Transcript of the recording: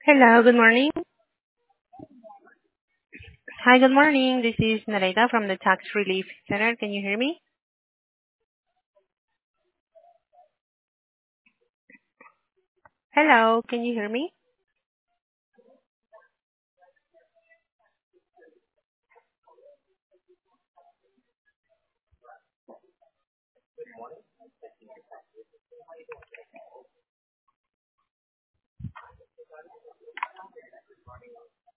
Hello, good morning. Hi, good morning. This is Narita from the Tax Relief Center. Can you hear me? Hello, can you hear me?